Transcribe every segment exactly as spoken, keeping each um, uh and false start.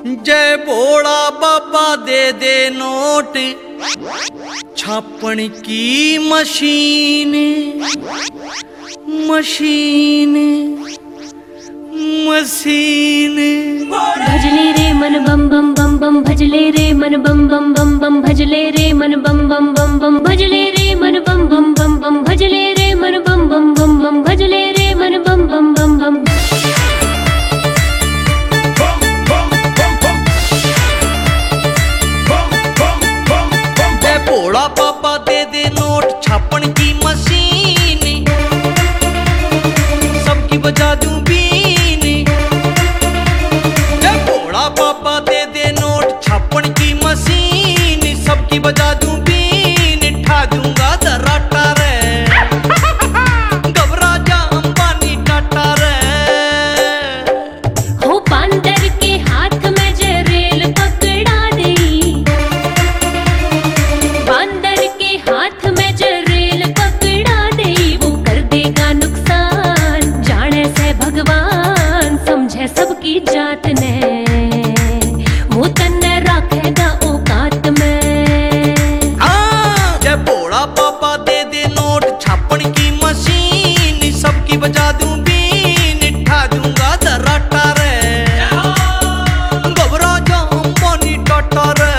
जय भोला बाबा दे दे नोट छापन की machine machine machine. भजले रे मन बम बम बम बम भजले रे मन बम बम बम बम भजले रे मन बम बम बम बम भजले रे मन बम बम बम बम भजले रे मन बम बम बम बम भजले रे मन बम बम बम बम। जय भोला बाबा दे दे नोट छापन की मशीन सबकी बजा दूं बीन। जय भोला बाबा दे दे नोट छापन की मशीन सबकी बजा दूं बीन। ठा दूंगा दराटा रे घबरा जा अंबानी टाटा रे। हो बंदर के हाथ में जरेल पकड़ा दे, बंदर के हाथ में जरेल पकड़ा दे। वो कर देगा नुकसान जाने से भगवान समझे सबकी जात ने वो तन्ने रखेगा औकात में। जय भोला बाबा दे दे नोट छापन की मशीन सबकी बजा दूं बीन। ठा दूंगा दराटा रे घबरा जा अंबानी टाटा रे।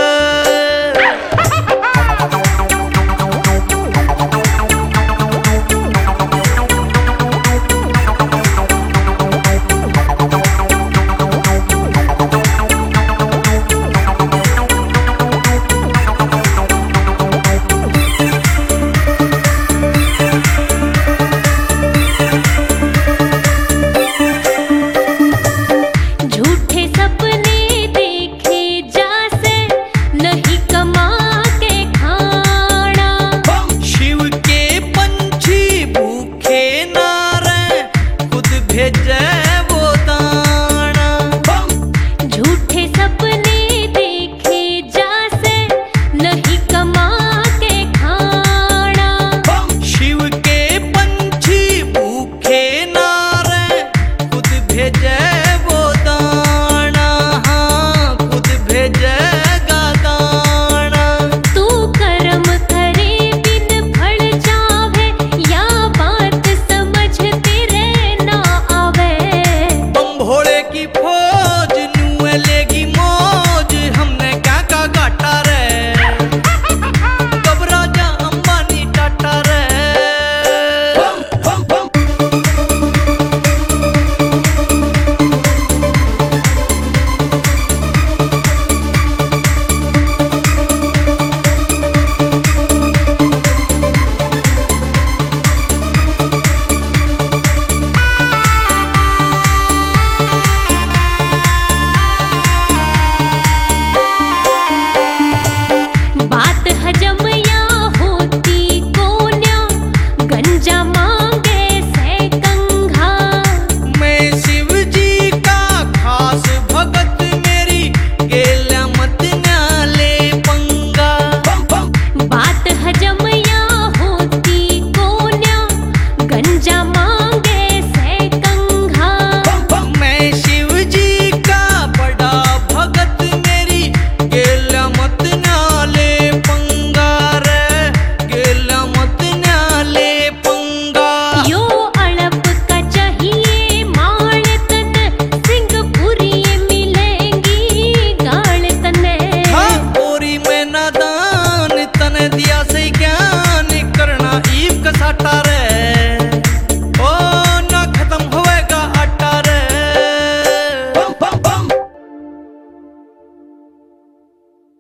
झूठे सपने देखे जासे नहीं कमा के खाना। शिव के पंछी भूखे ना रहे खुद भेज